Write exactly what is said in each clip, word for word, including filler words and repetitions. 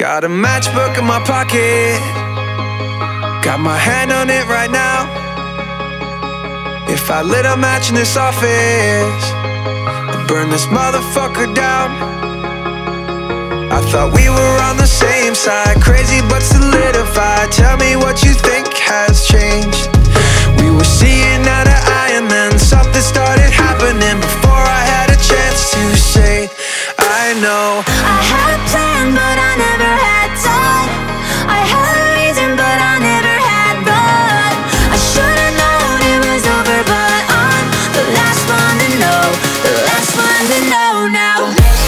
Got a matchbook in my pocket, got my hand on it right now. If I lit a match in this office, I'd burn this motherfucker down. I thought we were on the same side, crazy but solidified. Tell me what you think has changed. We were seeing eye to eye and then something started happening before I had a chance to say I know. I had a plan but I never had time. I had a reason but I never had run. I should've known it was over, but I'm the last one to know, the last one to know now.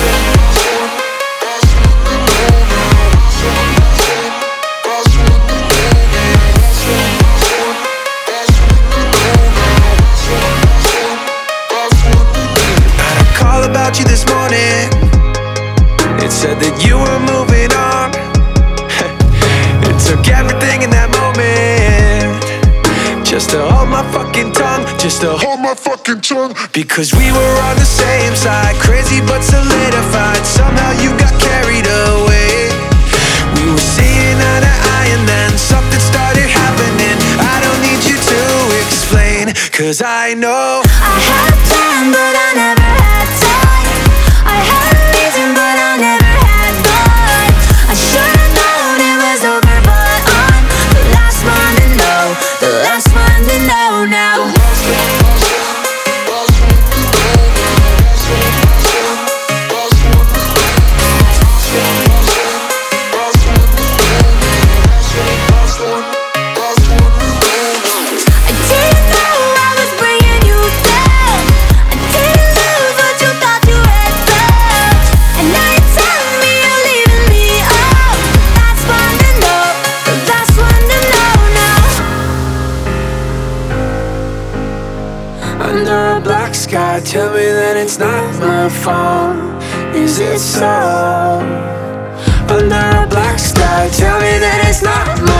About you this morning, it said that you were moving on. It took everything in that moment just to hold my fucking tongue, just to hold my fucking tongue. Because we were on the same side, crazy but solidified. Somehow you got carried away. We were seeing eye to eye and then something started happening. I don't need you to explain, cause I know. I had a plan but I never had time. I had a reason but I never had run. I should've known it was over, but I'm the last one to know, the last one to know now. Under a black sky, tell me that it's not my fault. Is it so? Under a black sky, tell me that it's not my